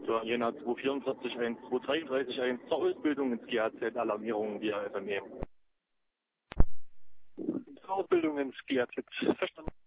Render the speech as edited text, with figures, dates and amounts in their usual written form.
zur Jena 2441, 2331 zur Ausbildung ins GAZ, Alarmierung via FME. Zur Ausbildung ins GAZ, verstanden.